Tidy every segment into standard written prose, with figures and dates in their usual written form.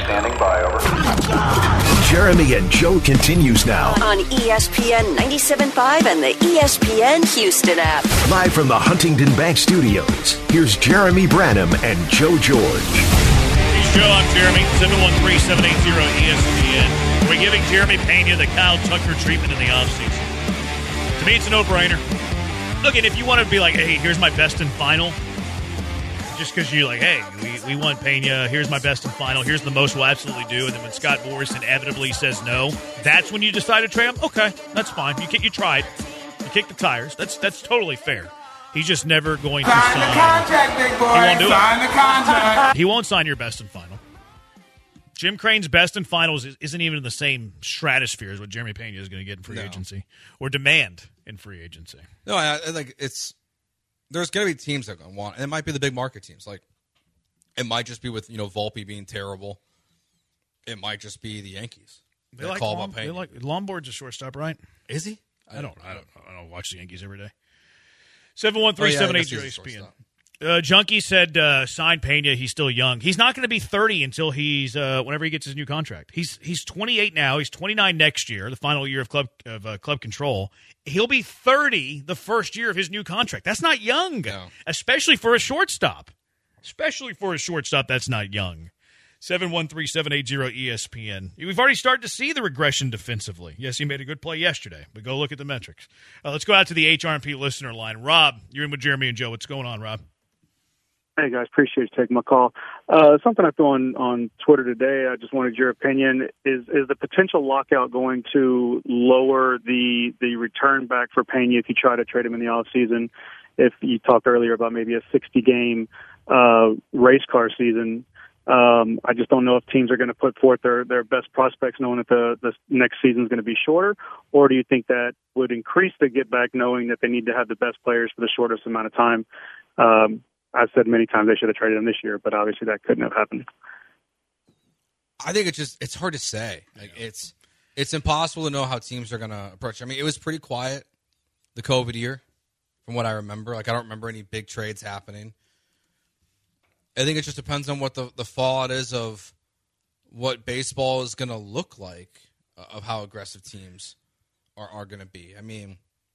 standing by, over. Jeremy and Joe continues now. On ESPN 97.5 and the ESPN Houston app. Live from the Huntington Bank Studios, here's Jeremy Branham and Joe George. He's Joe, I'm Jeremy, 713-780-ESPN. We're giving Jeremy Pena the Kyle Tucker treatment in the offseason. To me, it's a no-brainer. Look, and if you want to be like, hey, here's my best and final, just because you're like, hey, we want Pena, here's my best and final, here's the most we'll absolutely do, and then when Scott Boras inevitably says no, that's when you decide to trade him? Okay, that's fine. You tried. You kicked the tires. That's totally fair. He's just never going to sign. Sign the contract, big boy. He won't do Sign it. the contract. He won't sign your best and final. Jim Crane's best and finals isn't even in the same stratosphere as what Jeremy Pena is going to get in free agency or demand in free agency. No, I like it's. There's going to be teams that are going to want, and it might be the big market teams. Like, it might just be with Volpe being terrible. It might just be the Yankees. They like Lombard's a shortstop, right? Is he? I don't watch the Yankees every day. 713-780-ESPN. Junkie said sign Pena. He's still young. He's not going to be 30 until he's whenever he gets his new contract. He's 28 now. He's 29 next year, the final year of club control. He'll be 30 the first year of his new contract. That's not young, especially for a shortstop. That's not young. 713-780-ESPN. We've already started to see the regression defensively. Yes, he made a good play yesterday, but go look at the metrics. Let's go out to the HRP listener line. Rob, you're in with Jeremy and Joe. What's going on, Rob? Hey, guys. Appreciate you taking my call. Something I threw on Twitter today, I just wanted your opinion. Is the potential lockout going to lower the return back for Pena if you try to trade him in the offseason? If you talked earlier about maybe a 60-game race car season, I just don't know if teams are going to put forth their best prospects knowing that the next season is going to be shorter, or do you think that would increase the get back knowing that they need to have the best players for the shortest amount of time? I've said many times they should have traded him this year, but obviously that couldn't have happened. I think it's hard to say. Like it's impossible to know how teams are going to approach. I mean, it was pretty quiet the COVID year from what I remember. Like, I don't remember any big trades happening. I think it just depends on what the fallout is of what baseball is going to look like, of how aggressive teams are going to be. I mean,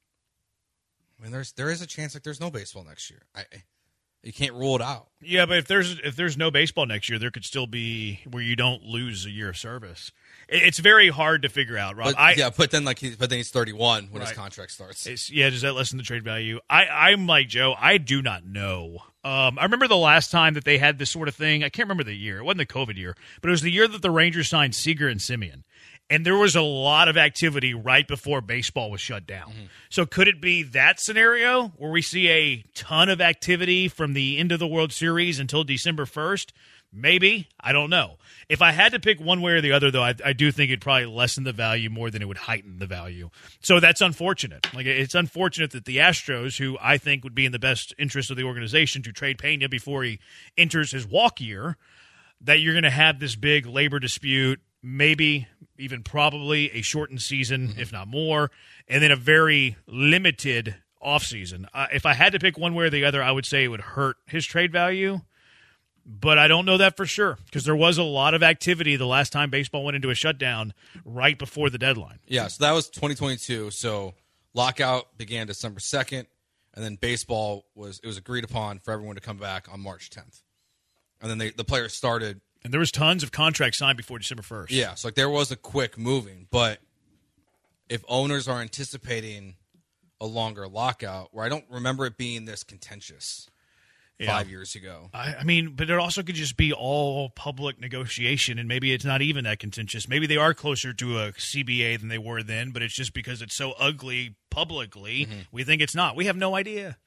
there is a chance like there's no baseball next year. You can't rule it out. Yeah, but if there's no baseball next year, there could still be where you don't lose a year of service. It's very hard to figure out, Rob. But then he's 31 when his contract starts. Does that lessen the trade value? I'm like Joe. I do not know. I remember the last time that they had this sort of thing. I can't remember the year. It wasn't the COVID year, but it was the year that the Rangers signed Seager and Semien. And there was a lot of activity right before baseball was shut down. Mm-hmm. So could it be that scenario where we see a ton of activity from the end of the World Series until December 1st? Maybe. I don't know. If I had to pick one way or the other, though, I do think it'd probably lessen the value more than it would heighten the value. So that's unfortunate. Like, it's unfortunate that the Astros, who I think would be in the best interest of the organization to trade Pena before he enters his walk year, that you're going to have this big labor dispute, maybe even probably a shortened season, if not more, and then a very limited offseason. If I had to pick one way or the other, I would say it would hurt his trade value, but I don't know that for sure because there was a lot of activity the last time baseball went into a shutdown right before the deadline. Yeah, so that was 2022. So lockout began December 2nd, and then baseball was agreed upon for everyone to come back on March 10th. And then the players started. And there was tons of contracts signed before December 1st. Yeah, so there was a quick moving. But if owners are anticipating a longer lockout, where I don't remember it being this contentious 5 years ago. I mean, but it also could just be all public negotiation, and maybe it's not even that contentious. Maybe they are closer to a CBA than they were then, but it's just because it's so ugly publicly, we think it's not. We have no idea.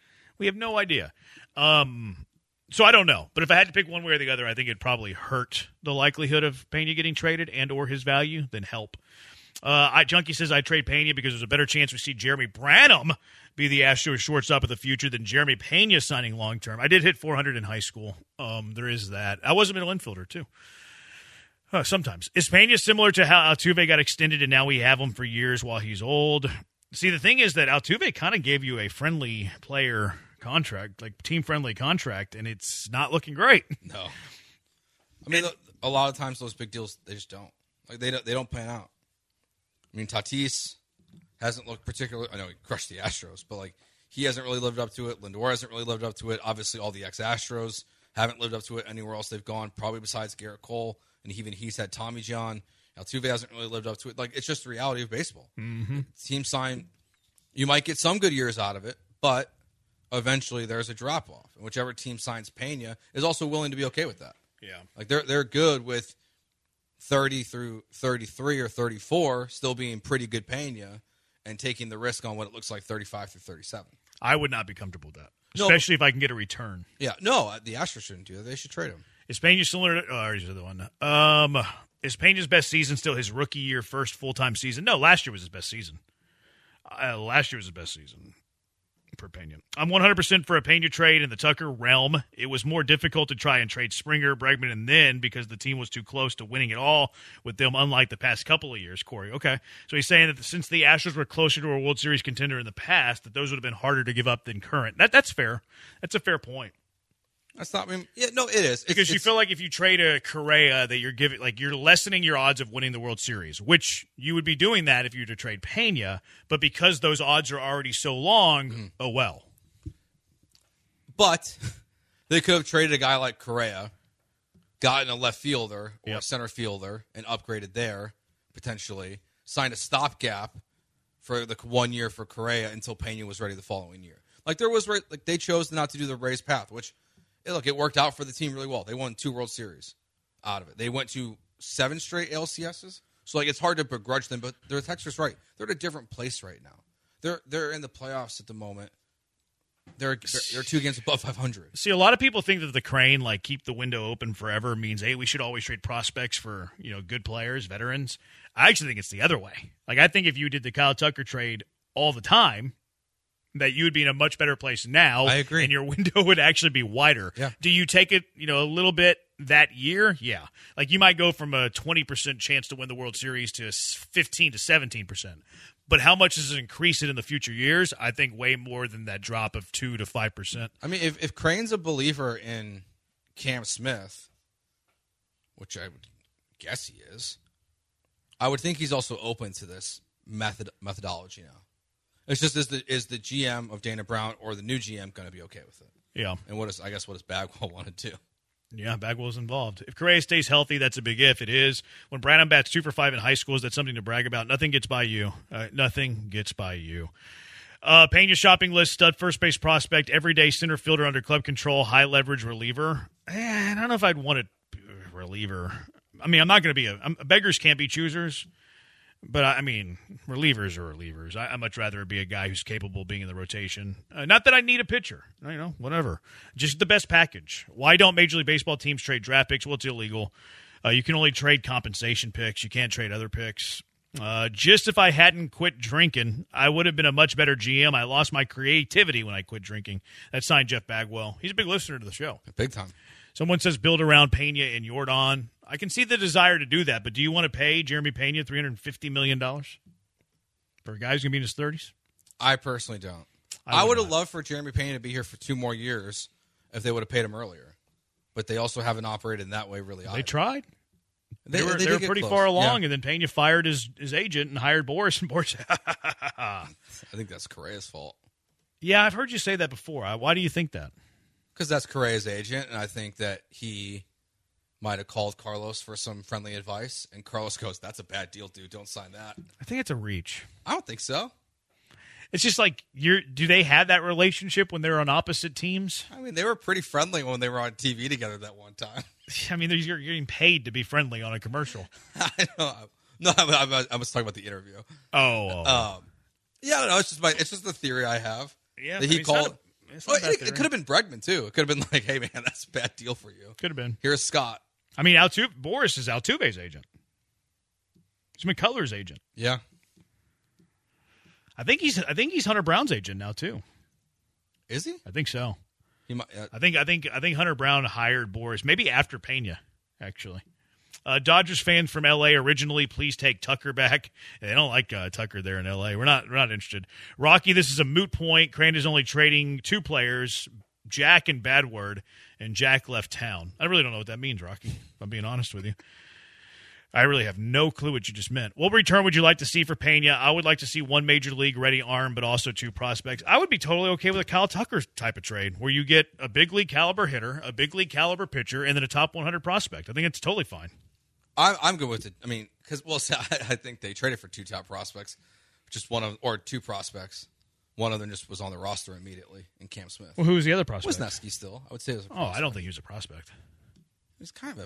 So I don't know, but if I had to pick one way or the other, I think it'd probably hurt the likelihood of Pena getting traded and or his value than help. Junkie says I trade Pena because there's a better chance we see Jeremy Branham be the Astros shortstop of the future than Jeremy Pena signing long term. I did hit 400 in high school. There is that. I was a middle infielder too. Sometimes. Is Pena similar to how Altuve got extended and now we have him for years while he's old? See, the thing is that Altuve kind of gave you a friendly player contract, like team-friendly contract, and it's not looking great. No. I mean, a lot of times those big deals, they just don't. Like, they don't pan out. I mean, Tatis hasn't looked particularly. I know he crushed the Astros, but like he hasn't really lived up to it. Lindor hasn't really lived up to it. Obviously, all the ex-Astros haven't lived up to it anywhere else they've gone, probably besides Garrett Cole, and even he's had Tommy John. Altuve hasn't really lived up to it. Like, it's just the reality of baseball. Mm-hmm. Team sign, you might get some good years out of it, but eventually there's a drop-off. And whichever team signs Pena is also willing to be okay with that. Yeah. Like, they're good with 30 through 33 or 34 still being pretty good Pena and taking the risk on what it looks like 35 through 37. I would not be comfortable with that, especially if I can get a return. Yeah. No, the Astros shouldn't do that. They should trade him. Is Pena similar to – oh, here's the other one. Is Pena's best season still his rookie year, first full-time season? No, last year was his best season. Last year was his best season for Pena. I'm 100% for a Pena trade in the Tucker realm. It was more difficult to try and trade Springer, Bregman, and then because the team was too close to winning it all with them, unlike the past couple of years, Corey. Okay. So he's saying that since the Astros were closer to a World Series contender in the past, that those would have been harder to give up than current. That's fair. That's a fair point. That's not. I mean, yeah, no, it is because you feel like if you trade a Correa, that you're lessening your odds of winning the World Series, which you would be doing that if you were to trade Pena. But because those odds are already so long, oh well. But they could have traded a guy like Correa, gotten a left fielder or a center fielder, and upgraded there potentially. Signed a stopgap for the 1 year for Correa until Pena was ready the following year. Like they chose not to do the Rays path, which. Look, it worked out for the team really well. They won 2 World Series out of it. They went to 7 straight LCSs. So, like, it's hard to begrudge them, but their Texas right. They're at a different place right now. They're in the playoffs at the moment. They're 2 games above 500. See, a lot of people think that the Crane, like, keep the window open forever means, hey, we should always trade prospects for, good players, veterans. I actually think it's the other way. Like, I think if you did the Kyle Tucker trade all the time, that you would be in a much better place now. I agree. And your window would actually be wider. Yeah. Do you take it, a little bit that year? Yeah. Like you might go from a 20% chance to win the World Series to 15 to 17%. But how much does it increase it in the future years? I think way more than that drop of 2 to 5%. I mean, if Crane's a believer in Cam Smith, which I would guess he is, I would think he's also open to this methodology now. It's just is the GM of Dana Brown or the new GM going to be okay with it? Yeah. And what does Bagwell want to do? Yeah, Bagwell's involved. If Correa stays healthy, that's a big if. It is. When Branham bats 2 for 5 in high school, is that something to brag about? Nothing gets by you. Nothing gets by you. Pena shopping list, stud first base prospect, everyday center fielder under club control, high leverage reliever. I don't know if I'd want a reliever. I mean, I'm not going to be beggars can't be choosers. But, I mean, relievers are relievers. I'd much rather be a guy who's capable of being in the rotation. Not that I need a pitcher. Whatever. Just the best package. Why don't Major League Baseball teams trade draft picks? Well, it's illegal. You can only trade compensation picks. You can't trade other picks. Just if I hadn't quit drinking, I would have been a much better GM. I lost my creativity when I quit drinking. That's signed Jeff Bagwell. He's a big listener to the show. Big time. Someone says build around Pena and Yordan. I can see the desire to do that, but do you want to pay Jeremy Pena $350 million for a guy who's going to be in his 30s? I personally don't. I would have loved for Jeremy Pena to be here for 2 more years if they would have paid him earlier. But they also haven't operated in that way really either. They tried. They were did pretty close. far along, yeah. And then Pena fired his agent and hired Boris. And Boris, I think that's Correa's fault. Yeah, I've heard you say that before. Why do you think that? Because that's Correa's agent, and I think that he might have called Carlos for some friendly advice, and Carlos goes, "That's a bad deal, dude. Don't sign that." I think it's a reach. I don't think so. It's just like do they have that relationship when they're on opposite teams? I mean, they were pretty friendly when they were on TV together that one time. I mean, you're getting paid to be friendly on a commercial. I know. No, I was talking about the interview. Oh. Yeah, I don't know. It's just the theory I have. Yeah, that he called. It could have been Bregman too. It could have been like, "Hey, man, that's a bad deal for you." Could have been. Here's Scott. I mean, Boris is Altuve's agent. He's McCullers' agent. Yeah. I think he's Hunter Brown's agent now too. Is he? I think so. He might. I think Hunter Brown hired Boris maybe after Pena, actually. Dodgers fans from L.A. originally, please take Tucker back. They don't like Tucker there in L.A. We're not interested. Rocky, this is a moot point. Crane is only trading 2 players, Jack and Bad Word, and Jack left town. I really don't know what that means, Rocky, if I'm being honest with you. I really have no clue what you just meant. What return would you like to see for Pena? I would like to see one major league ready arm, but also 2 prospects. I would be totally okay with a Kyle Tucker type of trade where you get a big league caliber hitter, a big league caliber pitcher, and then a top 100 prospect. I think it's totally fine. I'm good with it. I mean, because I think they traded for 2 top prospects, just 2 prospects. One of them just was on the roster immediately in Cam Smith. Well, who was the other prospect? Wisniewski still. I would say it was a prospect. I don't think he was a prospect. He was kind of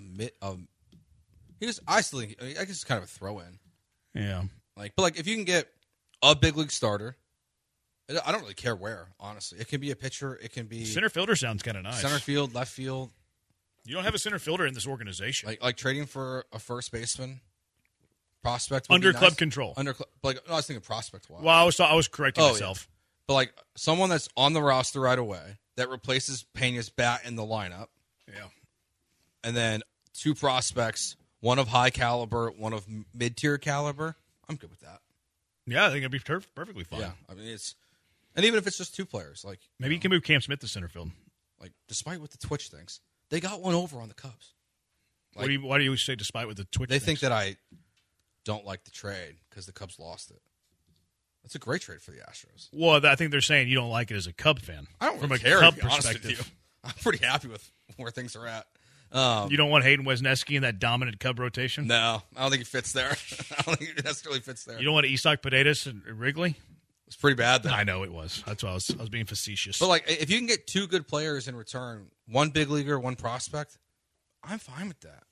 I still think, I guess it's kind of a throw-in. Yeah. But if you can get a big league starter, I don't really care where, honestly. It can be a pitcher. It can be center fielder sounds kind of nice. Center field, left field. You don't have a center fielder in this organization. Like trading for a first baseman prospect would under be club nice. control. I was thinking prospect-wise. Well, I was correcting myself. Yeah. But someone that's on the roster right away that replaces Pena's bat in the lineup. Yeah. And then 2 prospects. One of high caliber, one of mid-tier caliber. I'm good with that. Yeah, I think it'd be perfectly fine. Yeah, I mean and even if it's just 2 players, maybe you can move Cam Smith to center field. Despite what the Twitch thinks, they got one over on the Cubs. Why do you say despite what the Twitch? They thinks? think that I don't like the trade because the Cubs lost it. That's a great trade for the Astros. Well, I think they're saying you don't like it as a Cub fan. I don't from really a care, Cub to be honest with perspective. you. I'm pretty happy with where things are at. You don't want Hayden Wesneski in that dominant Cub rotation? No, I don't think he fits there. I don't think he necessarily fits there. You don't want Isak Paredes and Wrigley? It's pretty bad, though. I know it was. That's why I was being facetious. But if you can get 2 good players in return, 1 big leaguer, 1 prospect, I'm fine with that.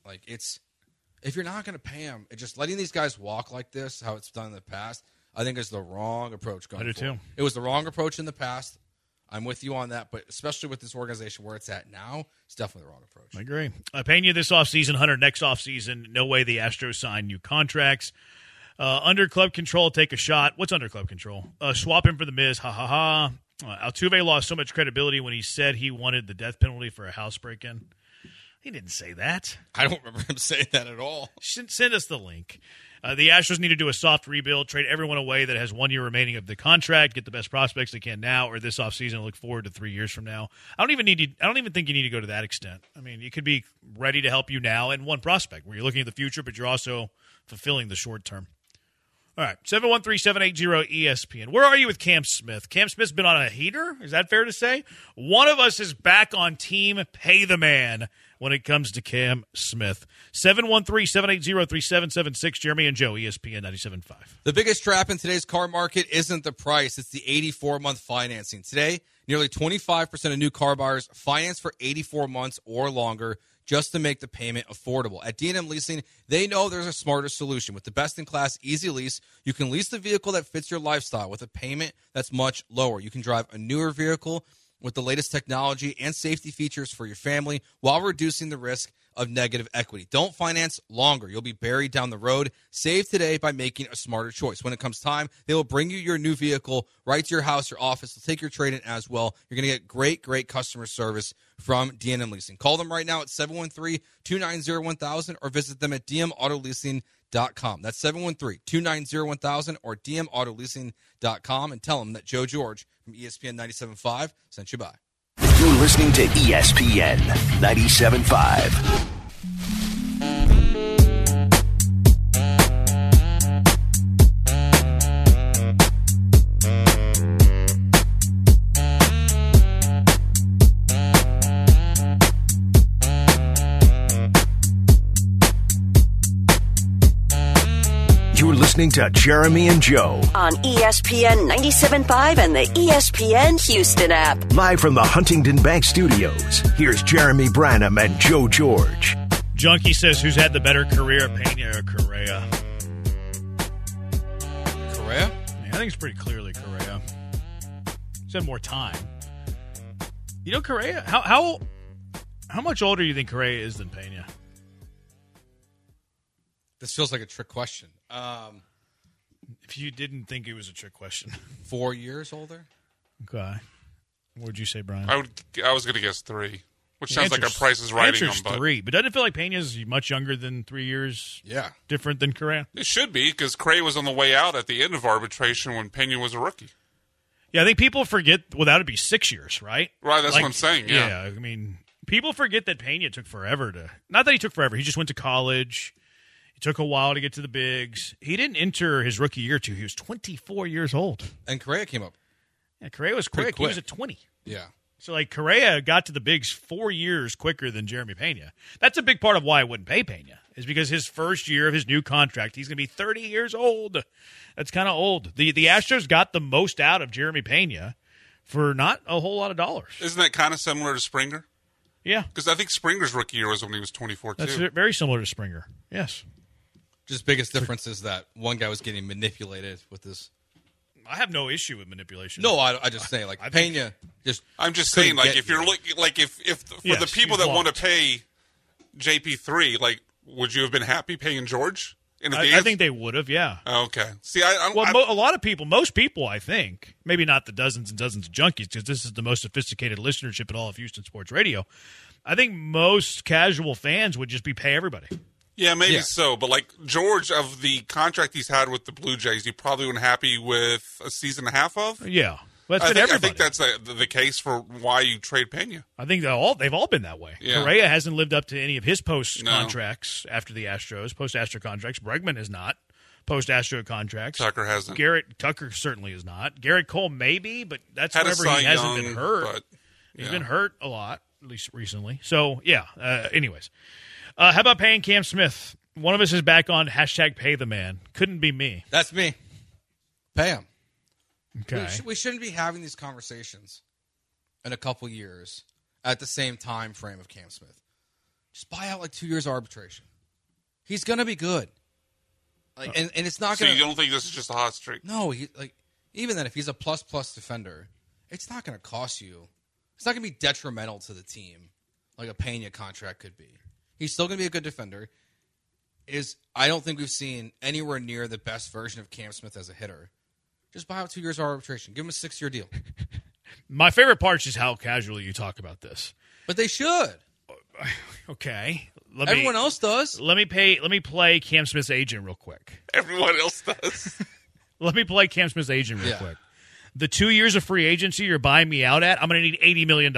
If you're not going to pay them, just letting these guys walk like this, how it's done in the past, I think is the wrong approach going forward. I do too. It was the wrong approach in the past. I'm with you on that, but especially with this organization where it's at now, it's definitely the wrong approach. I agree. Pena this offseason, Hunter next offseason. No way the Astros sign new contracts. Under club control, take a shot. What's under club control? Swap him for the Miz. Ha ha ha. Altuve lost so much credibility when he said he wanted the death penalty for a house break-in. He didn't say that. I don't remember him saying that at all. Send us the link. The Astros need to do a soft rebuild, trade everyone away that has 1 year remaining of the contract, get the best prospects they can now or this offseason and look forward to 3 years from now. I don't even think you need to go to that extent. I mean, you could be ready to help you now and 1 prospect where you're looking at the future, but you're also fulfilling the short term. All right, 713-780-ESPN. Where are you with Cam Smith? Cam Smith's been on a heater? Is that fair to say? One of us is back on team pay the man when it comes to Cam Smith. 713-780-3776. Jeremy and Joe, ESPN 97.5. The biggest trap in today's car market isn't the price. It's the 84-month financing. Today, nearly 25% of new car buyers finance for 84 months or longer just to make the payment affordable. At D&M Leasing, they know there's a smarter solution. With the best-in-class Easy Lease, you can lease the vehicle that fits your lifestyle with a payment that's much lower. You can drive a newer vehicle with the latest technology and safety features for your family while reducing the risk of negative equity. Don't finance longer. You'll be buried down the road. Save today by making a smarter choice. When it comes time, they will bring you your new vehicle right to your house, your office. They'll take your trade-in as well. You're going to get great customer service from D&M Leasing. Call them right now at 713-290-1000 or visit them at dmautoleasing.com. That's 713-290-1000 or dmautoleasing.com and tell them that Joe George from ESPN 97.5 sent you by. You're listening to ESPN 97.5. You're listening to Jeremy and Joe On ESPN 97.5 and the ESPN Houston app. live from the Huntington Bank Studios. Here's Jeremy Branham and Joe George. Junkie says, who's had the better career, Pena or Correa? Correa? Yeah, I think it's pretty clearly Correa. He's had more time. You know, Correa, how much older do you think Correa is than Pena? This feels like a trick question. If you didn't think it was a trick question. 4 years older? Okay. What would you say, Brian? I was going to guess 3, which sounds like a Price is the Right answer's him, but 3. But doesn't it feel like Pena's much younger than 3 years? Yeah. Different than Correa? it should be because Cray was on the way out at the end of arbitration when Pena was a rookie. Yeah, I think people forget. Well, that would be 6 years, right? Right, that's what I'm saying. Yeah. I mean, people forget that Pena took forever to. Not that he took forever. He just went to college. It took a while to get to the bigs. He didn't enter his rookie year till he was 24 years old. And Correa came up. Yeah, Correa was quick. He was at 20. Yeah. So, like, Correa got to the bigs 4 years quicker than Jeremy Pena. That's a big part of why I wouldn't pay Pena, is because his first year of his new contract, he's going to be 30 years old. That's kind of old. The Astros got the most out of Jeremy Pena for not a whole lot of dollars. Isn't that kind of similar to Springer? Yeah. Because I think Springer's rookie year was when he was 24, too. That's very similar to Springer. Yes. Just biggest difference is that one guy was getting manipulated with this. I have no issue with manipulation. No, I just say like Pena. I'm just saying, like, if you're looking, like, if for the people that want to pay JP3, like, would you have been happy paying George? I think they would have. Yeah. Okay. See, a lot of people, most people, I think, maybe not the dozens and dozens of junkies, because this is the most sophisticated listenership in all of Houston sports radio. I think most casual fans would just pay everybody. Yeah, maybe so. But, like, George, of the contract he's had with the Blue Jays, you probably weren't happy with a season and a half of? Yeah. I think that's the case for why you trade Pena. I think they've all been that way. Yeah. Correa hasn't lived up to any of his post-contracts after the Astros, post-Astro contracts. Bregman is not post-Astro contracts. Tucker hasn't. Tucker certainly is not. Garrett Cole maybe, but that's whenever he hasn't been hurt. He's been hurt a lot, at least recently. So, yeah, anyways. How about paying Cam Smith? One of us is back on #PayTheMan. Couldn't be me. That's me. Pay him. Okay. We shouldn't be having these conversations in a couple years at the same time frame of Cam Smith. Just buy out like 2 years arbitration. He's gonna be good. Like, and it's not gonna. So you don't think this is just a hot streak? No, even then, if he's a plus defender, it's not gonna cost you. It's not gonna be detrimental to the team like a Pena contract could be. He's still gonna be a good defender. I don't think we've seen anywhere near the best version of Cam Smith as a hitter. Just buy out 2 years of arbitration. Give him a 6-year deal. My favorite part is just how casually you talk about this. But they should. Okay. Everyone else does. Let me play Cam Smith's agent real quick. Everyone else does. Let me play Cam Smith's agent real quick. The 2 years of free agency you're buying me out at, I'm going to need $80 million.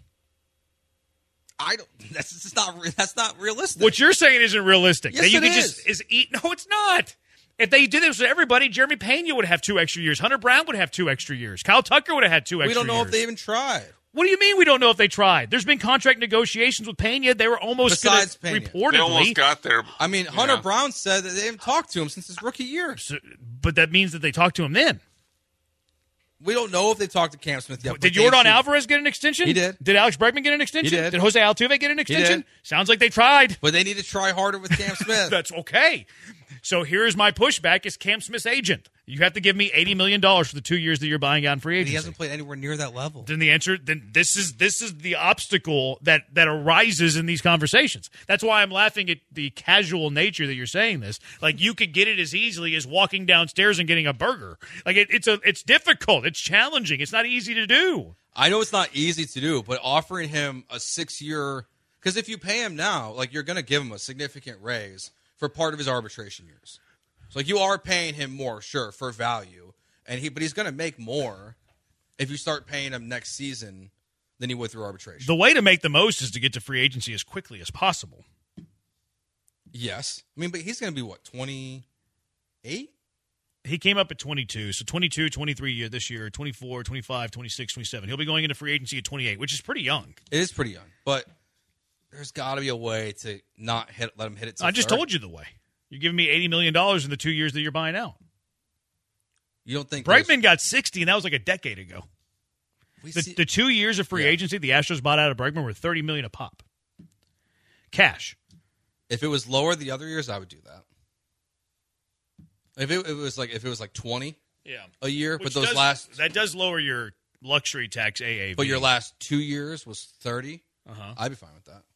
That's not realistic. What you're saying isn't realistic. Yes, you it is. No, it's not. If they did this with everybody, Jeremy Pena would have 2 extra years. Hunter Brown would have 2 extra years. Kyle Tucker would have had 2 extra years. We don't know if they even tried. What do you mean we don't know if they tried? There's been contract negotiations with Pena. They were almost reportedly. They almost got there. I mean, Hunter Brown said that they haven't talked to him since his rookie year. But that means that they talked to him then. We don't know if they talked to Cam Smith yet. Did Yordan Alvarez get an extension? He did. Did Alex Bregman get an extension? He did. Did Jose Altuve get an extension? He did. Sounds like they tried. But they need to try harder with Cam Smith. That's okay. So here's my pushback as Cam Smith's agent. You have to give me $80 million for the 2 years that you're buying out in free agency. He hasn't played anywhere near that level. Then this is the obstacle that arises in these conversations. That's why I'm laughing at the casual nature that you're saying this. Like, you could get it as easily as walking downstairs and getting a burger. Like, it's difficult. It's challenging. It's not easy to do. I know it's not easy to do, but offering him a 6-year, because if you pay him now, like, you're going to give him a significant raise for part of his arbitration years. So, like, you are paying him more, sure, for value, but he's going to make more if you start paying him next season than he would through arbitration. The way to make the most is to get to free agency as quickly as possible. Yes. I mean, but he's going to be, what, 28? He came up at 22, so 22, 23 year this year, 24, 25, 26, 27. He'll be going into free agency at 28, which is pretty young. It is pretty young, but there's got to be a way to not let him hit it. I just told you the way. You're giving me $80 million in the 2 years that you're buying out. You don't think Bregman got 60, and that was like a decade ago. The 2 years of free agency the Astros bought out of Bregman were $30 million a pop. Cash. If it was lower the other years, I would do that. If it was like 20 a year, which but that does lower your luxury tax AAV. But your last 2 years was 30. I'd be fine with that.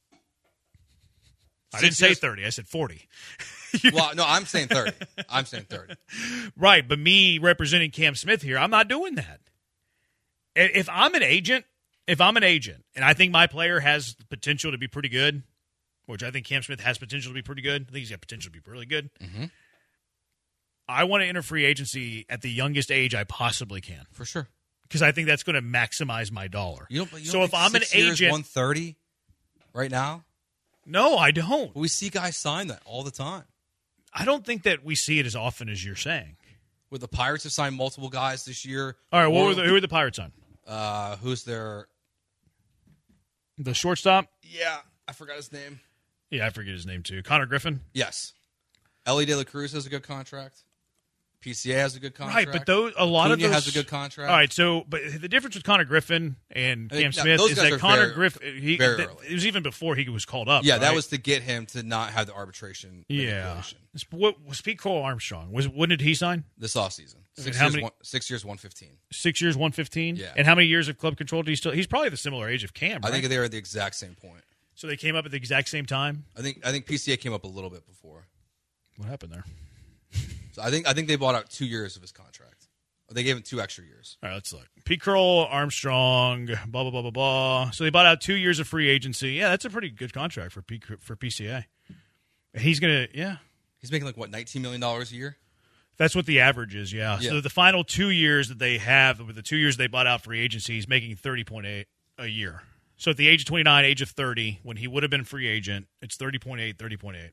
I didn't say 30. I said 40. Well, no, I'm saying 30. Right, but me representing Cam Smith here, I'm not doing that. If I'm an agent, and I think my player has the potential to be pretty good, which I think Cam Smith has potential to be pretty good. I think he's got potential to be really good. Mm-hmm. I want to enter free agency at the youngest age I possibly can. For sure. because I think that's going to maximize my dollar. You don't so if I'm an agent, 130 right now. No, I don't. We see guys sign that all the time. I don't think that we see it as often as you're saying. With the Pirates have signed multiple guys this year. All right, who are the Pirates on? Who's their... The shortstop? Yeah, I forgot his name. Yeah, I forget his name too. Connor Griffin? Yes. Ellie De La Cruz has a good contract. PCA has a good contract. Right, but a lot of those has a good contract. All right, so but the difference with Connor Griffin and Cam Smith is that Connor Griffin it was even before he was called up. Yeah, right? That was to get him to not have the arbitration. Yeah. What was Pete Crow Armstrong? When did he sign? This offseason. 6 years, 115. 6 years, 115? Yeah. And how many years of club control do you still? He's probably the similar age of Cam, right? I think they were at the exact same point. So they came up at the exact same time? I think PCA came up a little bit before. What happened there? So I think they bought out 2 years of his contract. Or they gave him 2 extra years. All right, let's look. Pete Crow, Armstrong, blah, blah, blah, blah, blah. So they bought out 2 years of free agency. Yeah, that's a pretty good contract for PCA. He's going to, yeah. He's making $19 million a year? That's what the average is, yeah. So the final 2 years that they have, with the 2 years they bought out free agency, he's making $30.8 a year. So at the age of 29, age of 30, when he would have been free agent, it's 30.8.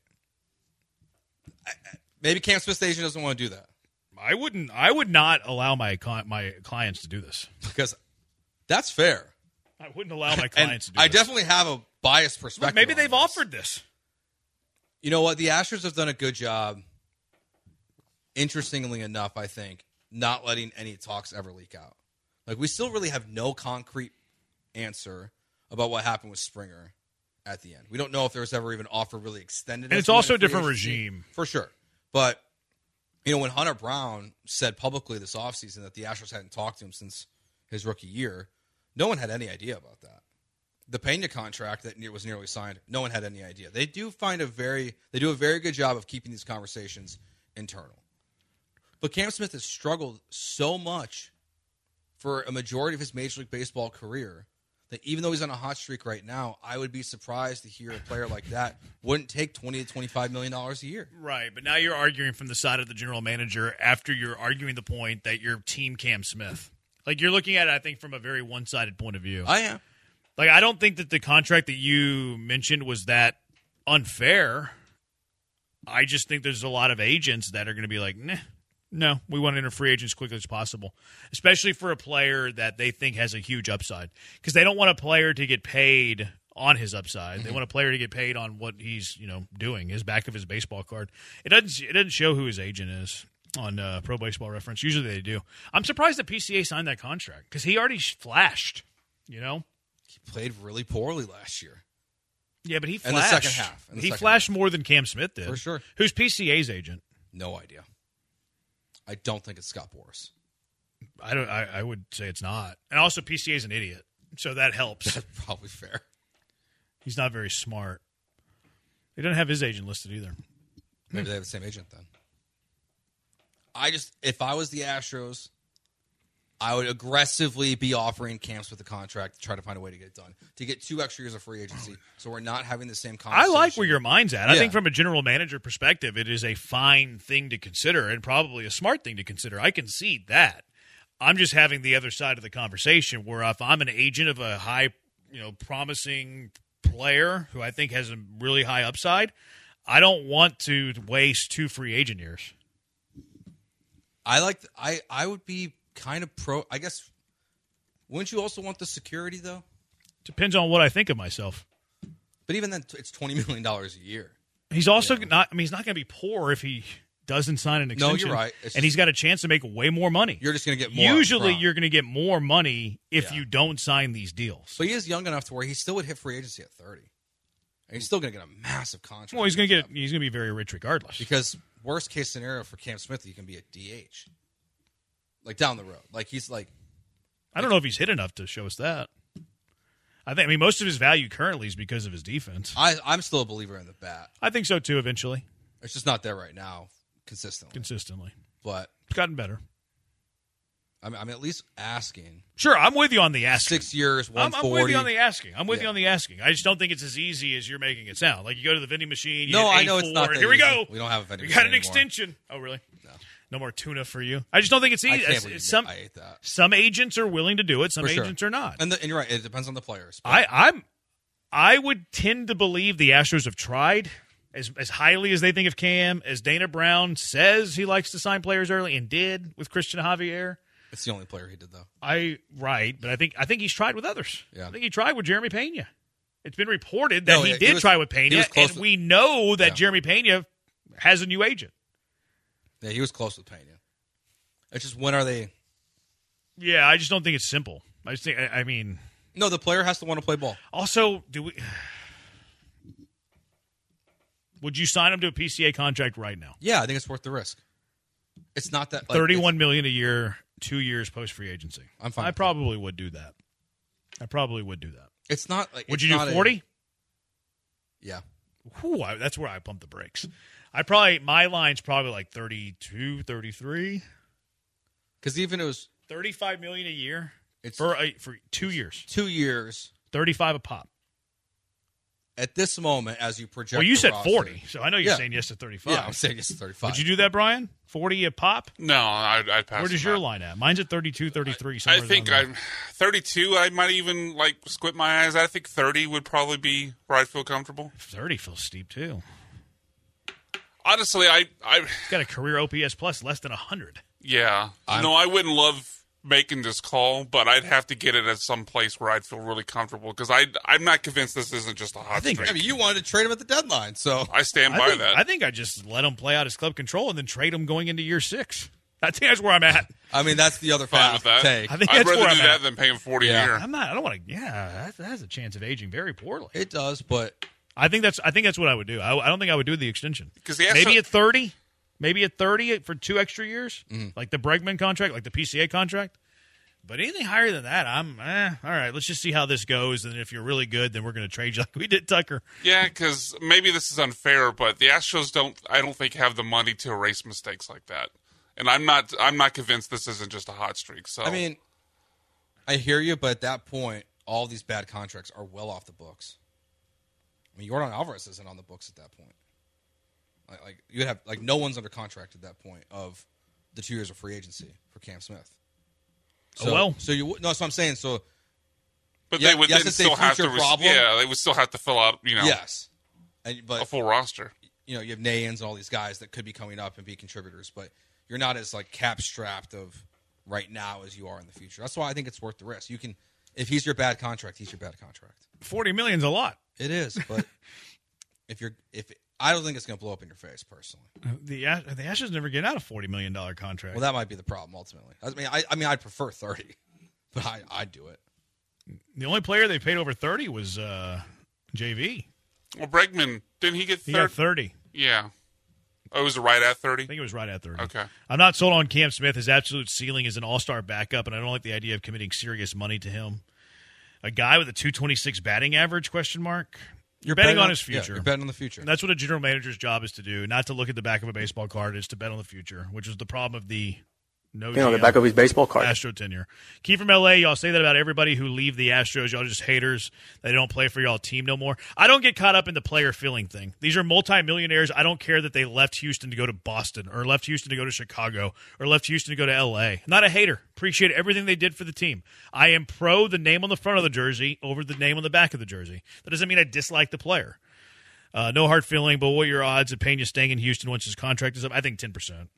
Maybe Cam Smith's agent doesn't want to do that. I would not allow my clients to do this. Because that's fair. I wouldn't allow my clients to do this. I definitely have a biased perspective. Look, maybe they've offered this. You know what? The Astros have done a good job, interestingly enough, I think, not letting any talks ever leak out. We still really have no concrete answer about what happened with Springer at the end. We don't know if there was ever even an offer really extended. And it's also a different regime. For sure. But, when Hunter Brown said publicly this offseason that the Astros hadn't talked to him since his rookie year, no one had any idea about that. The Pena contract that was nearly signed, no one had any idea. They do a very good job of keeping these conversations internal. But Cam Smith has struggled so much for a majority of his Major League Baseball career that even though he's on a hot streak right now, I would be surprised to hear a player like that wouldn't take $20 to $25 million a year. Right, but now you're arguing from the side of the general manager after you're arguing the point that you're team Cam Smith. You're looking at it, I think, from a very one-sided point of view. I am. I don't think that the contract that you mentioned was that unfair. I just think there's a lot of agents that are going to be like, nah. No, we want to enter free agents as quickly as possible, especially for a player that they think has a huge upside, because they don't want a player to get paid on his upside. They want a player to get paid on what he's doing, his back of his baseball card. It doesn't show who his agent is on Pro Baseball Reference. Usually they do. I'm surprised that PCA signed that contract because he already flashed. He played really poorly last year. Yeah, but he flashed. In the second half. He flashed more than Cam Smith did. For sure. Who's PCA's agent? No idea. I don't think it's Scott Boras. I would say it's not. And also, PCA is an idiot, so that helps. That's probably fair. He's not very smart. He doesn't have his agent listed either. Maybe they have the same agent then. If I was the Astros, I would aggressively be offering Cam Smith a contract to try to find a way to get it done. To get 2 extra years of free agency, so we're not having the same conversation. I like where your mind's at. I think from a general manager perspective, it is a fine thing to consider and probably a smart thing to consider. I concede that. I'm just having the other side of the conversation where if I'm an agent of a high, promising player who I think has a really high upside, I don't want to waste 2 free agent years. I would be kind of pro. I guess. Wouldn't you also want the security though? Depends on what I think of myself. But even then, it's $20 million a year. He's also not. He's not going to be poor if he doesn't sign an extension. No, you're right. And he's got a chance to make way more money. You're just going to get more. Usually, you're going to get more money if you don't sign these deals. But he is young enough to where he still would hit free agency at 30. And he's still going to get a massive contract. Well, he's going to be very rich regardless. Because worst case scenario for Cam Smith, he can be a DH. Down the road. I don't know if he's hit enough to show us that. I think most of his value currently is because of his defense. I'm still a believer in the bat. I think so too. Eventually, it's just not there right now consistently. But it's gotten better. I'm at least asking. Sure, I'm with you on the asking. 6 years, 140. I'm with you on the asking. I'm with you on the asking. I just don't think it's as easy as you're making it sound. Like you go to the vending machine. You I hit know A4, it's not. Here we go. We don't have a vending We machine got an anymore. extension. Oh, really? No more tuna for you. I just don't think it's easy. I can't believe I ate that. Some agents are willing to do it. Some For sure. agents are not. And you're right. It depends on the players. I would tend to believe the Astros have tried as highly as they think of Cam, as Dana Brown says he likes to sign players early and did with Christian Javier. It's the only player he did, though. But I think he's tried with others. Yeah. I think he tried with Jeremy Pena. It's been reported that he did try with Pena, and we know that Jeremy Pena has a new agent. Yeah, he was close with Pena. It's just when are they? Yeah, I just don't think it's simple. I just think, I mean, no, the player has to want to play ball. Also, would you sign him to a PCA contract right now? Yeah, I think it's worth the risk. It's not that $31 million a year, 2 years post free agency. I'm fine. I probably would do that. It's not like. Would you do 40? Yeah. Whew, that's where I pump the brakes. My line's probably like 32, 33. Because even it was $35 million a year. It's for 2 years. 2 years. 35 a pop. At this moment, as you project. Well, you said roster, 40, so I know you're saying yes to 35. Yeah, I'm saying yes to 35. Would you do that, Brian? 40 a pop? No, I'd pass. Where does your line at? Mine's at 32, 33. I think I'm 32. I might even squint my eyes. I think 30 would probably be where I'd feel comfortable. 30 feels steep too. Honestly, I got a career OPS plus less than 100. Yeah, I wouldn't love making this call, but I'd have to get it at some place where I'd feel really comfortable because I'm not convinced this isn't just a hot streak. I mean, you wanted to trade him at the deadline, so I stand by that. I think I just let him play out his club control and then trade him going into year 6. I think that's where I'm at. I mean, that's the other fine with that. take. I think I'd that's rather where do I'm that at. than paying 40 a year. I don't want to. Yeah, that has a chance of aging very poorly. It does, but I think that's what I would do. I don't think I would do the extension. Maybe at 30. Maybe at 30 for 2 extra years, like the Bregman contract, like the PCA contract. But anything higher than that, I'm all right. Let's just see how this goes, and if you're really good, then we're going to trade you like we did Tucker. Yeah, because maybe this is unfair, but the Astros I don't think have the money to erase mistakes like that, and I'm not convinced this isn't just a hot streak. So I mean, I hear you, but at that point, all these bad contracts are well off the books. I mean, Yordan Alvarez isn't on the books at that point. Like you'd have no one's under contract at that point of the 2 years of free agency for Cam Smith. So, that's what I'm saying. So, but they would then still have to. They would still have to fill out. Yes, but a full roster. You have Nayans and all these guys that could be coming up and be contributors, but you're not as cap strapped of right now as you are in the future. That's why I think it's worth the risk. You can, if he's your bad contract, he's your bad contract. $40 million's a lot. It is, but I don't think it's going to blow up in your face personally. The Astros never get out a $40 million contract. Well, that might be the problem ultimately. I mean, I'd prefer 30, but I'd do it. The only player they paid over 30 was JV. Well, Bregman, didn't he get 30? He got 30. Yeah. Oh, was it right at 30? I think it was right at 30. Okay. I'm not sold on Cam Smith. His absolute ceiling is an all-star backup, and I don't like the idea of committing serious money to him. A guy with a .226 batting average, question mark? You're betting on his future. Yeah, you're betting on the future. And that's what a general manager's job is to do, not to look at the back of a baseball card. It's to bet on the future, which is the problem of the the back of his baseball card. Astro tenure. Key from LA, y'all say that about everybody who leave the Astros. Y'all just haters. They don't play for y'all team no more. I don't get caught up in the player feeling thing. These are multimillionaires. I don't care that they left Houston to go to Boston or left Houston to go to Chicago or left Houston to go to LA. Not a hater. Appreciate everything they did for the team. I am pro the name on the front of the jersey over the name on the back of the jersey. That doesn't mean I dislike the player. No hard feeling, but what are your odds of Pena staying in Houston once his contract is up? I think 10%.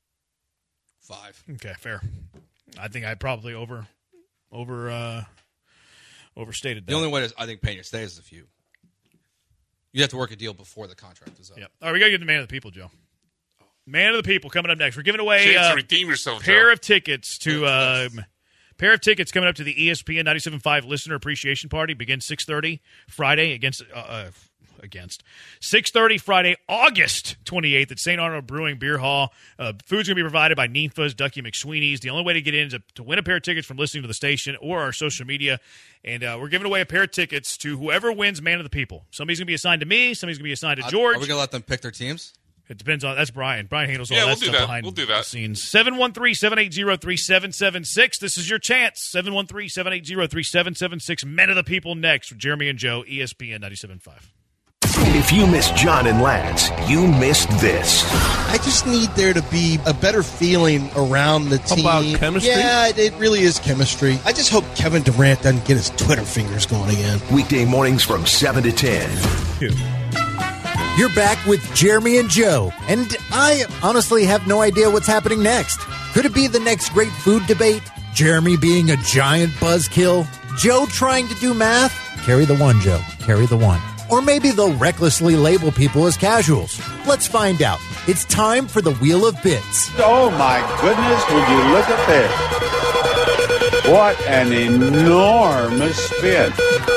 5. Okay, fair. I think I probably overstated that. The only way I think Pena stays is if you have to work a deal before the contract is up. Yep. All right, we got to get the man of the people, Joe. Man of the people coming up next. We're giving away chance to redeem yourself, pair Joe. of tickets to coming up to the ESPN 97.5 Listener Appreciation Party. Begins 6:30 Friday against 6:30 Friday, August 28th at St. Arnold Brewing Beer Hall. Food's going to be provided by Ninfa's, Ducky McSweeney's. The only way to get in is to win a pair of tickets from listening to the station or our social media. And we're giving away a pair of tickets to whoever wins Man of the People. Somebody's going to be assigned to me. Somebody's going to be assigned to George. Are we going to let them pick their teams? It depends on. That's Brian. Brian handles all Yeah, that we'll do stuff that. behind We'll do that. the scenes. 713-780-3776. This is your chance. 713-780-3776. Men of the People next with Jeremy and Joe, ESPN 97.5. If you missed John and Lance, you missed this. I just need there to be a better feeling around the team. About chemistry? Yeah, it really is chemistry. I just hope Kevin Durant doesn't get his Twitter fingers going again. Weekday mornings from 7 to 10. You're back with Jeremy and Joe, and I honestly have no idea what's happening next. Could it be the next great food debate? Jeremy being a giant buzzkill? Joe trying to do math? Carry the one, Joe. Carry the one. Or maybe they'll recklessly label people as casuals. Let's find out. It's time for the Wheel of Bits. Oh, my goodness, would you look at this? What an enormous spin.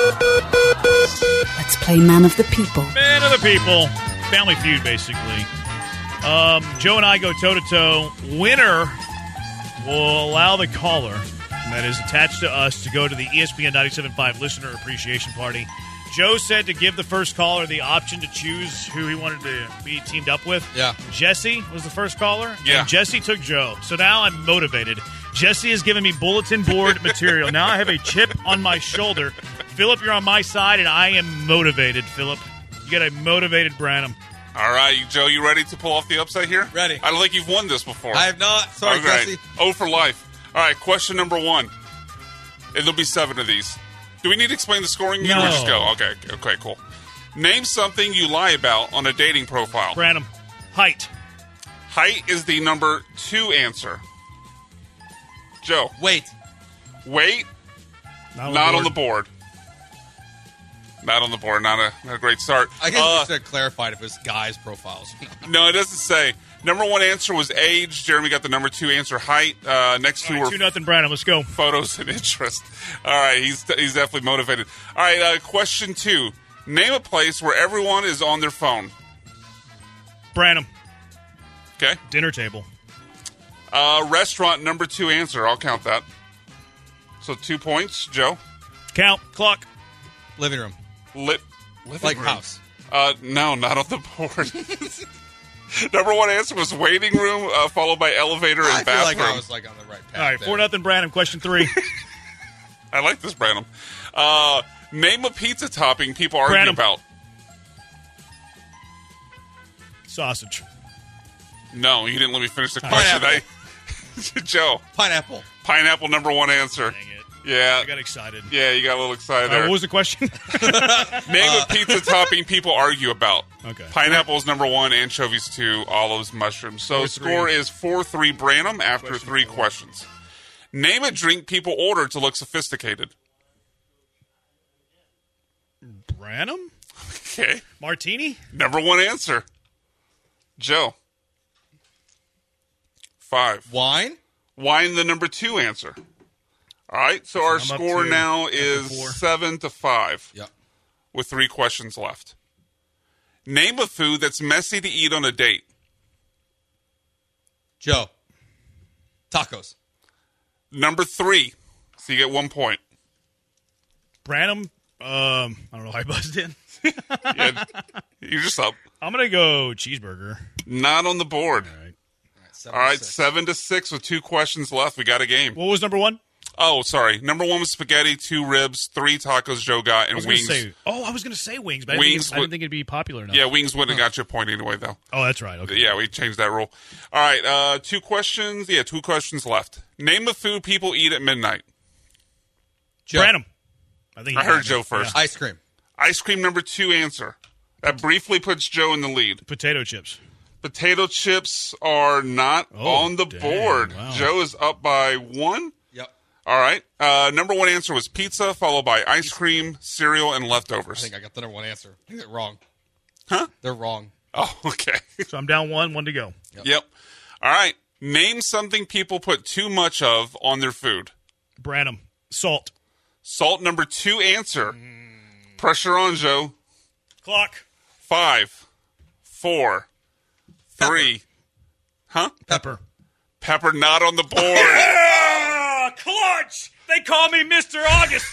Let's play Man of the People. Man of the People. Family Feud, basically. Joe and I go toe-to-toe. Winner will allow the caller that is attached to us to go to the ESPN 97.5 Listener Appreciation Party. Joe said to give the first caller the option to choose who he wanted to be teamed up with. Yeah. Jesse was the first caller. Yeah. And Jesse took Joe. So now I'm motivated. Jesse has given me bulletin board material. Now I have a chip on my shoulder. Philip, you're on my side, and I am motivated, Philip. You got a motivated Branham. All right, Joe, you ready to pull off the upset here? Ready. I don't think you've won this before. I have not. Sorry, Okay. Jesse. 0 for life. All right, question number 1. And there'll be 7 of these. Do we need to explain the scoring? No. Or just go? Okay, cool. Name something you lie about on a dating profile. Branham. Height. Height is the number 2 answer. Joe. Weight. Weight? Not on the board. Not on the board. Not a great start. I guess we should have clarified if it was guys' profiles. No, it doesn't say. Number 1 answer was age. Jeremy got the number 2 answer, height. Next 2 were 2-0 Branham. Let's go. photos and interest. All right, he's definitely motivated. All right, question 2. Name a place where everyone is on their phone. Branham. Okay. Dinner table. Restaurant, number 2 answer. I'll count that. So 2 points, Joe. Count. Clock. Living room. Living Like room. house. No, not on the board. Number 1 answer was waiting room, followed by elevator and I feel bathroom. like I was like on the right path. All right, there. 4-0 Branham. Question 3. I like this, Branham. Name a pizza topping people argue Branham. about. Sausage. No, you didn't let me finish the question. Joe. Pineapple. Pineapple, number 1 answer. Dang it. Yeah. I got excited. Yeah, you got a little excited there. What was the question? Name a pizza topping people argue about. Okay. Pineapple is number 1, anchovies 2, olives, mushrooms. So 4-3. score is 4-3 Branham after Question 3 4. questions. Name a drink people order to look sophisticated. Branham? Okay. Martini? Number 1 answer. Joe. 5. Wine? Wine, the number 2 answer. All right, so our I'm up score to now after is 4. 7-5. Yep. With 3 questions left. Name a food that's messy to eat on a date. Joe. Tacos. Number 3. So you get 1 point. Branham? I don't know how I buzzed in. Yeah, you're just up. I'm going to go cheeseburger. Not on the board. All right. 7-6 with 2 questions left. We got a game. What was number 1? Oh, sorry. Number 1 was spaghetti, 2 ribs, 3 tacos Joe got, and wings. I was going to say wings, but Wings I didn't think it'd be popular enough. Yeah, wings wouldn't have got you a point anyway, though. Oh, that's right. Okay. Yeah, we changed that rule. All right, 2 questions. Yeah, 2 questions left. Name a food people eat at midnight. Joe. Branham. I heard Joe first. Yeah. Ice cream. Ice cream, number 2 answer. That briefly puts Joe in the lead. Potato chips. Potato chips are not on the board. Wow. Joe is up by 1. Yep. All right. Number 1 answer was pizza, followed by ice cream, cereal, and leftovers. I think I got the number 1 answer. I think they're wrong. Huh? They're wrong. Oh, okay. So I'm down 1 to go. Yep. All right. Name something people put too much of on their food. Branham. Salt. Salt, number 2 answer. Pressure on, Joe. Clock. 5, 4, 3. Huh? Pepper. Pepper not on the board. Ah, clutch! They call me Mr. August.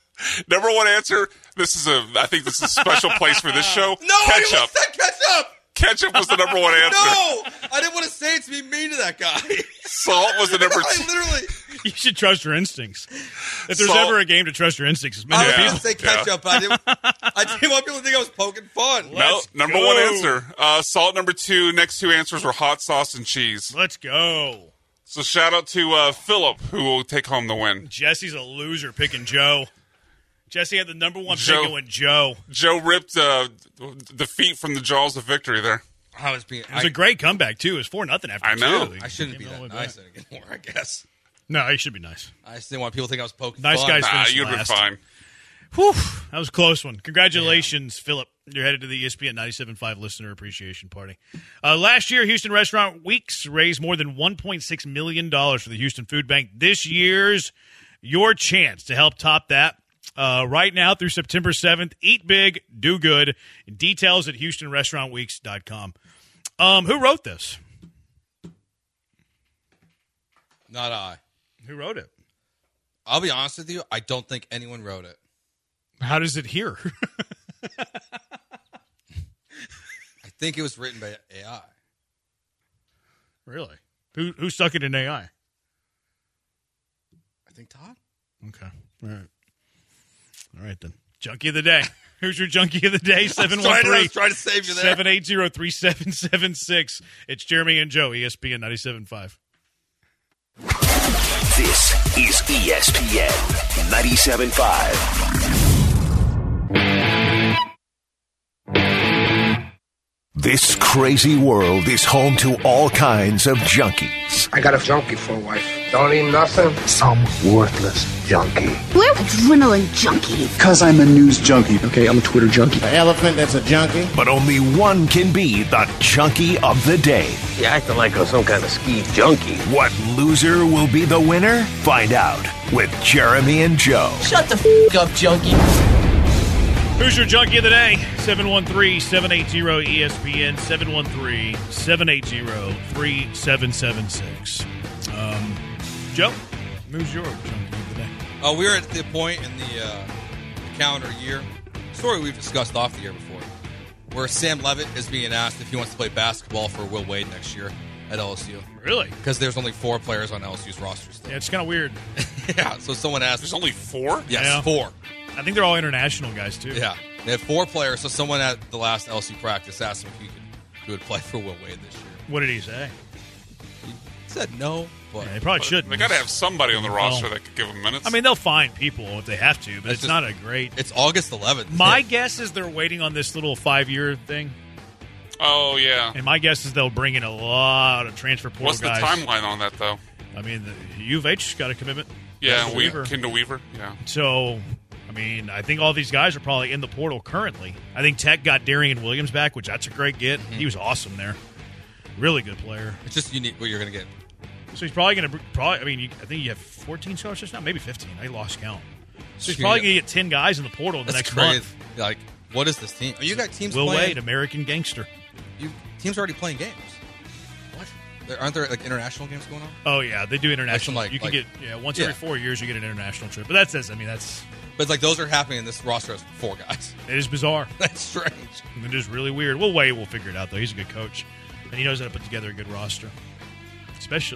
Number 1 answer. I think this is a special place for this show. No, ketchup. ketchup. Ketchup was the number one answer. No! I didn't want to say it to be mean to that guy. Salt was the number two. I literally... You should trust your instincts. If there's Salt. ever a game to trust your instincts, it's I was many going people. to say ketchup, but I didn't want people to think I was poking fun. No, number one answer. Salt number two. Next two answers were hot sauce and cheese. Let's go. So shout out to Philip, who will take home the win. Jesse's a loser picking Joe. Jesse had the number one pick and went Joe. Joe ripped the feet from the jaws of victory there. It was a great comeback, too. It was 4-0 after I know. I shouldn't be that nice anymore, I guess. No, you should be nice. I just didn't want people to think I was poking nice fun. Guys Nah, you'd been fine. Whew, that was a close one. Congratulations, Philip. You're headed to the ESPN 97.5 Listener Appreciation Party. Last year, Houston Restaurant Weeks raised more than $1.6 million for the Houston Food Bank. This year's your chance to help top that. Right now through September 7th, eat big, do good. Details at HoustonRestaurantWeeks.com. Who wrote this? Not I. Who wrote it? I'll be honest with you. I don't think anyone wrote it. How does it hear? I think it was written by AI. Really? Who stuck it in AI? I think Todd. Okay. All right, then. Junkie of the day. Who's your junkie of the day? 713. I was trying to save you there. 780-3776. It's Jeremy and Joe, ESPN 97.5. This is ESPN 97.5. This crazy world is home to all kinds of junkies. I got a junkie for a wife. Don't eat nothing. Some worthless junkie. We're adrenaline junkies. Because I'm a news junkie. Okay, I'm a Twitter junkie. The elephant that's a junkie. But only one can be the junkie of the day. You're acting like I'm some kind of ski junkie. What loser will be the winner? Find out with Jeremy and Joe. Shut the f*** up, junkie. Who's your junkie of the day? 713-780-ESPN, 713-780-3776. Joe, who's your junkie of the day? We're at the point in the calendar year, story we've discussed off the year before, where Sam Levitt is being asked if he wants to play basketball for Will Wade next year at LSU. Really? Because there's only 4 players on LSU's roster still. Yeah, it's kind of weird. Yeah, so someone asked... There's only 4? Yes, yeah. 4. I think they're all international guys, too. Yeah. They had 4 players, so someone at the last LSU practice asked him if he would play for Will Wade this year. What did he say? He said no, but... Yeah, they probably shouldn't. They got to have somebody on the roster that could give them minutes. I mean, they'll find people if they have to, but it's not a great... It's August 11th. My guess is they're waiting on this little 5-year thing. Oh, yeah. And my guess is they'll bring in a lot of transfer portal What's guys. the timeline on that, though? I mean, the U of H got a commitment. Yeah, Kendall Weaver. Yeah. So, I mean, I think all these guys are probably in the portal currently. I think Tech got Darian Williams back, which that's a great get. Mm-hmm. He was awesome there. Really good player. It's just unique what you're going to get. So he's probably going to I think you have 14 scholarships now, maybe 15. I lost count. So he's probably going to get 10 guys in the portal in the next month. Like, what is this team? You got teams Will playing. Wade, American gangster. Teams are already playing games. What? Aren't there like international games going on? Oh yeah, they do international. Like, you can get once every 4 years you get an international trip. But that's. But it's like those are happening, and this roster has 4 guys. It is bizarre. That's strange. It is really weird. Will Wade will figure it out though. He's a good coach, and he knows how to put together a good roster. Especially,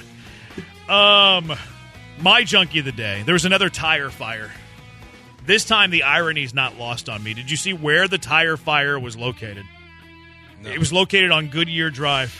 my junkie of the day. There was another tire fire. This time the irony is not lost on me. Did you see where the tire fire was located? No. It was located on Goodyear Drive.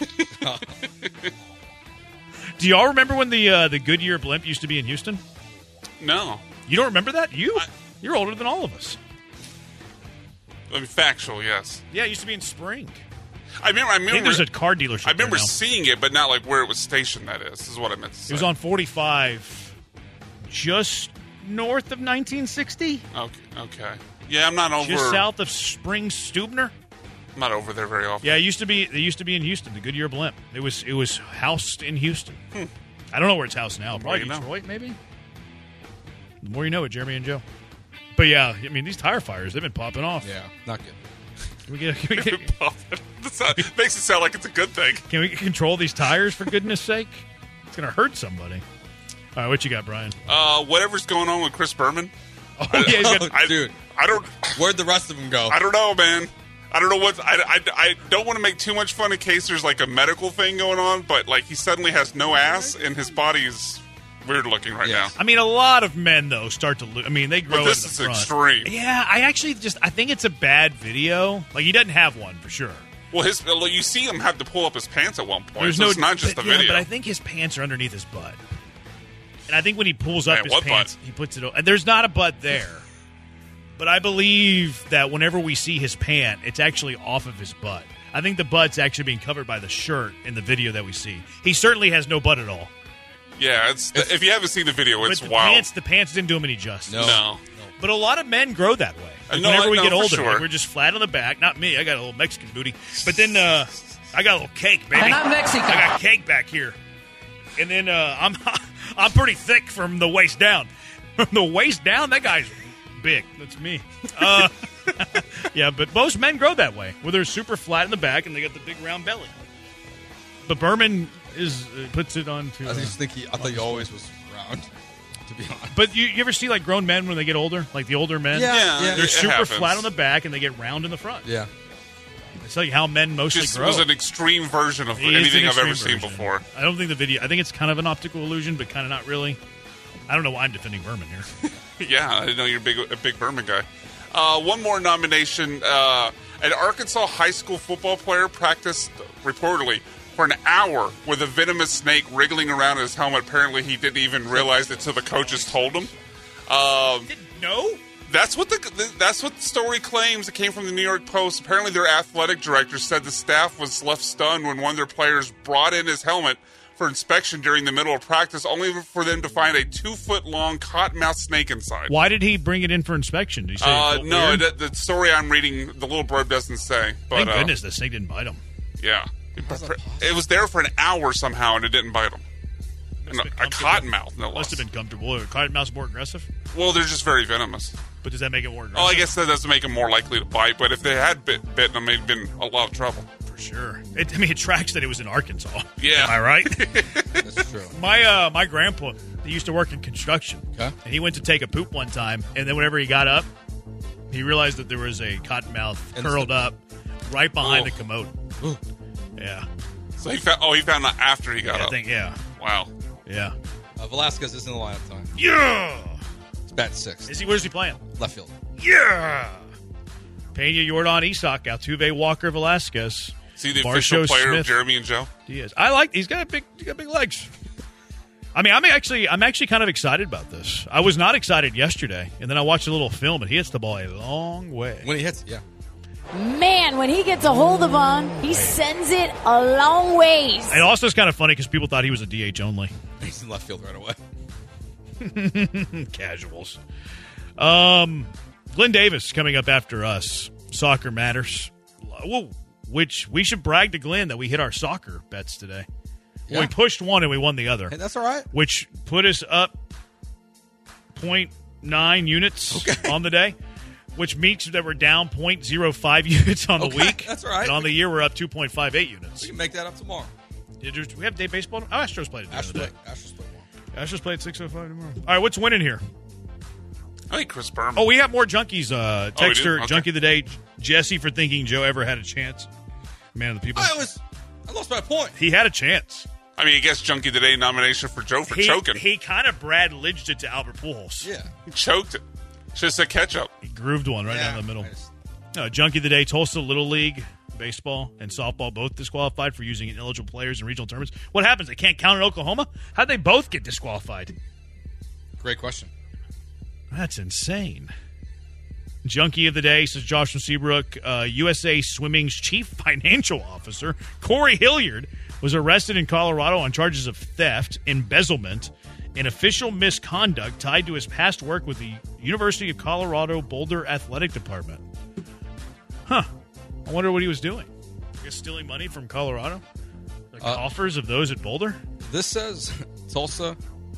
Do y'all remember when the Goodyear blimp used to be in Houston? No. You don't remember that? You're older than all of us. I mean, factual, yes. Yeah, it used to be in Spring. I remember. I think there's a car dealership. I remember seeing it, but not like where it was stationed. That is what I meant to say. It was on 45, just north of 1960. Okay. Yeah, I'm not over. Just south of Spring Stubner. I'm not over there very often. Yeah, it used to be in Houston. The Goodyear blimp. It was housed in Houston. I don't know where it's housed now. Probably Detroit, maybe. The more you know it, Jeremy and Joe. But yeah, I mean these tire fires, they've been popping off. Yeah, not good. Can we get makes it sound like it's a good thing. Can we control these tires for goodness sake? It's gonna hurt somebody. All right, what you got, Brian? Whatever's going on with Chris Berman. Oh, yeah, dude. I don't. Where'd the rest of them go? I don't know, man. I don't know what I don't want to make too much fun in case there's like a medical thing going on, but like he suddenly has no ass and his body is weird looking right now. I mean, a lot of men though start to lose. I mean, they grow. But this into is the front. extreme. Yeah, I think it's a bad video. Like he doesn't have one for sure. Well, you see him have to pull up his pants at one point. There's It's not just the video. But I think his pants are underneath his butt. And I think when he pulls up his what pants, butt? he puts it over. And there's not a butt there. But I believe that whenever we see his pant, it's actually off of his butt. I think the butt's actually being covered by the shirt in the video that we see. He certainly has no butt at all. Yeah, if you haven't seen the video, it's but wild. The pants didn't do him any justice. No. But a lot of men grow that way. Like whenever we get older, like we're just flat on the back. Not me. I got a little Mexican booty. But then I got a little cake, baby. And I'm Mexican. I got cake back here. And then I'm pretty thick from the waist down. From the waist down, that guy's big. That's me. Yeah, but most men grow that way, where they're super flat in the back and they got the big round belly. But Berman puts it on to. I thought he always was round. To be honest. But you ever see like grown men when they get older, like the older men? Yeah. They're super flat on the back and they get round in the front. Yeah. It's like how men mostly Just grow. was an extreme version of anything I've ever seen before. I don't think the video. I think it's kind of an optical illusion, but kind of not really. I don't know why I'm defending Berman here. Yeah, I didn't know you're a big Berman guy. One more nomination. An Arkansas high school football player practiced reportedly for an hour with a venomous snake wriggling around his helmet. Apparently, he didn't even realize it until the coaches told him. No? That's what the story claims. It came from the New York Post. Apparently, their athletic director said the staff was left stunned when one of their players brought in his helmet for inspection during the middle of practice, only for them to find a 2-foot-long cottonmouth snake inside. Why did he bring it in for inspection? Did he say no, the story I'm reading, the little blurb doesn't say. But, thank goodness the snake didn't bite him. Yeah. It was there for an hour somehow, and it didn't bite him. A cottonmouth, no less. Must have been comfortable. Are cottonmouths more aggressive? Well, they're just very venomous. But does that make it more aggressive? Oh, I guess that doesn't make them more likely to bite, but if they had bitten them, they'd been a lot of trouble. For sure. It tracks that it was in Arkansas. Yeah. Am I right? That's true. My grandpa, he used to work in construction. Okay. And he went to take a poop one time, and then whenever he got up, he realized that there was a cottonmouth curled up right behind the commode. Ooh. Yeah. So he found out after he got up. I think, yeah. Wow. Yeah. Velasquez is in the lineup time. Yeah. It's bat 6. Where's he playing? Left field. Yeah. Pena, Jordan, Isak, Altuve, Walker, Velasquez. Is he the Marcio official player Smith. of Jeremy and Joe? He is. He's got big legs. I mean, I'm actually kind of excited about this. I was not excited yesterday, and then I watched a little film, and he hits the ball a long way. When he hits, yeah. Man, when he gets a hold of one, he sends it a long ways. And also, it's kind of funny because people thought he was a DH only. He's in left field right away. Casuals. Glenn Davis coming up after us. Soccer Matters. Whoa. Which we should brag to Glenn that we hit our soccer bets today. Yeah. We pushed one and we won the other. Hey, that's all right. Which put us up 0.9 units on the day, which means that we're down 0.05 units on the week. That's all right. And on the year, we're up 2.58 units. We can make that up tomorrow. Do we have day baseball? Oh, Astros played it Astros today. play tomorrow. Astros played 6:05 tomorrow. All right, what's winning here? I think Chris Berman. Oh, we have more junkies. Texter, Okay. Junkie of the Day, Jesse for thinking Joe ever had a chance. Man of the people. I lost my point. He had a chance. I mean, I guess Junkie Today nomination for Joe for choking. He kind of Brad Lidged it to Albert Pujols. Yeah. He choked it. Should have said ketchup. He grooved one right down the middle. Junkie of the Day, Tulsa Little League baseball and softball both disqualified for using ineligible players in regional tournaments. What happens? They can't count in Oklahoma? How'd they both get disqualified? Great question. That's insane. Junkie of the Day, says Josh from Seabrook, USA Swimming's chief financial officer, Corey Hilliard, was arrested in Colorado on charges of theft, embezzlement, and official misconduct tied to his past work with the University of Colorado Boulder Athletic Department. Huh. I wonder what he was doing. I guess stealing money from Colorado? The coffers of those at Boulder? This says Tulsa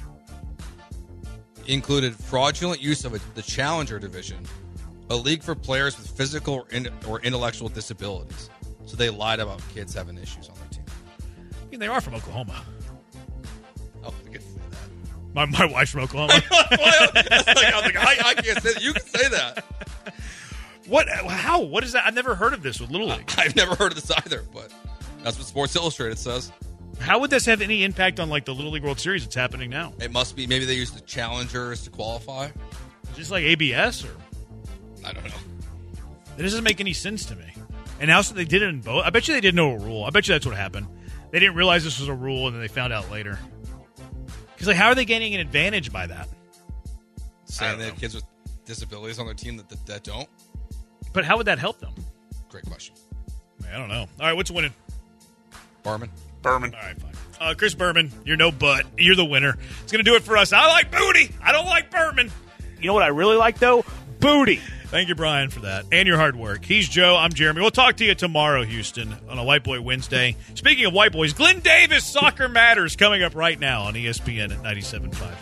included fraudulent use of the Challenger Division, a league for players with physical or intellectual disabilities. So they lied about kids having issues on their team. I mean, they are from Oklahoma. Oh, I can say that. My wife's from Oklahoma. I can't say that. You can say that. What? How? What is that? I've never heard of this with Little League. I've never heard of this either, but that's what Sports Illustrated says. How would this have any impact on like the Little League World Series that's happening now? It must be. Maybe they use the challengers to qualify. Just like ABS, or I don't know. It doesn't make any sense to me. And now so they did it in both. I bet you they didn't know a rule. I bet you that's what happened. They didn't realize this was a rule, and then they found out later. Because like, how are they gaining an advantage by that? Saying they have kids with disabilities on their team that don't. But how would that help them? Great question. I don't know. All right, what's winning? Berman. All right, fine. Chris Berman, you're no butt. You're the winner. It's going to do it for us. I like booty. I don't like Berman. You know what I really like, though? Booty. Thank you, Brian, for that. And your hard work. He's Joe. I'm Jeremy. We'll talk to you tomorrow, Houston, on a White Boy Wednesday. Speaking of white boys, Glenn Davis, Soccer Matters, coming up right now on ESPN at 97.5.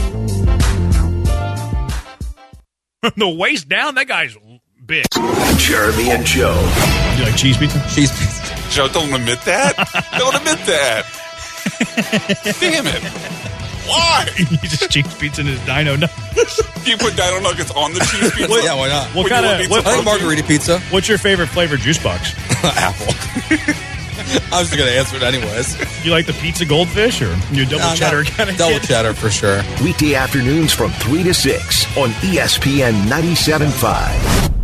From the waist down, that guy's big. Jeremy and Joe. You like cheese pizza? Cheese pizza. Joe, don't admit that. Don't admit that. Damn it. Why? He just cheese pizza in his dino nuggets. Do you put dino nuggets on the cheese pizza? Yeah, why not? What kind of? I think margarita pizza. What's your favorite flavor juice box? Apple. I was going to answer it anyways. You like the pizza goldfish or your double cheddar kind of double cheddar for sure. Weekday afternoons from 3 to 6 on ESPN 97.5.